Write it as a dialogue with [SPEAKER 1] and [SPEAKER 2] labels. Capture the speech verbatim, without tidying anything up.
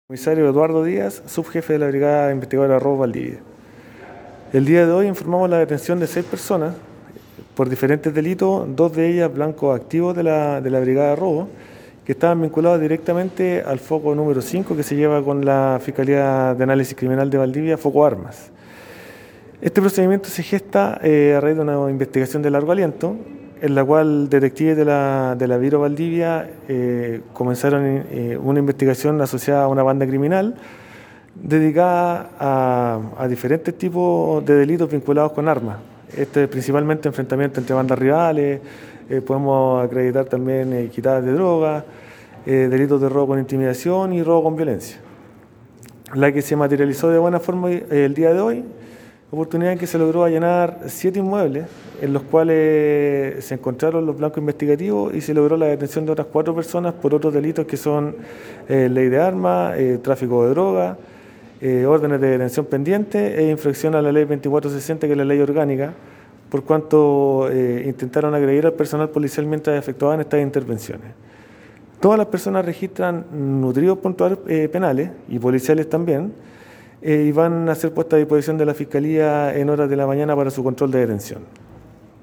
[SPEAKER 1] Comisario Eduardo Díaz, subjefe de la Brigada Investigadora Robo Valdivia. El día de hoy informamos la detención de seis personas por diferentes delitos, dos de ellas blancos activos de la, de la Brigada de Robo, que estaban vinculados directamente al foco número cinco que se lleva con la Fiscalía de Análisis Criminal de Valdivia, Foco Armas. Este procedimiento se gesta eh, a raíz de una investigación de largo aliento, en la cual detectives de la, de la Biro Valdivia eh, comenzaron eh, una investigación asociada a una banda criminal dedicada a, a diferentes tipos de delitos vinculados con armas. Este principalmente enfrentamiento entre bandas rivales, eh, podemos acreditar también eh, quitadas de drogas, eh, delitos de robo con intimidación y robo con violencia. La que se materializó de buena forma eh, el día de hoy, oportunidad en que se logró allanar siete inmuebles en los cuales se encontraron los blancos investigativos y se logró la detención de otras cuatro personas por otros delitos que son eh, ley de armas, eh, tráfico de droga, eh, órdenes de detención pendientes e infracción a la ley veinticuatro sesenta, que es la ley orgánica, por cuanto eh, intentaron agredir al personal policial mientras efectuaban estas intervenciones. Todas las personas registran nutridos puntuales eh, penales y policiales también, eh, y van a ser puestas a disposición de la Fiscalía en horas de la mañana para su control de detención.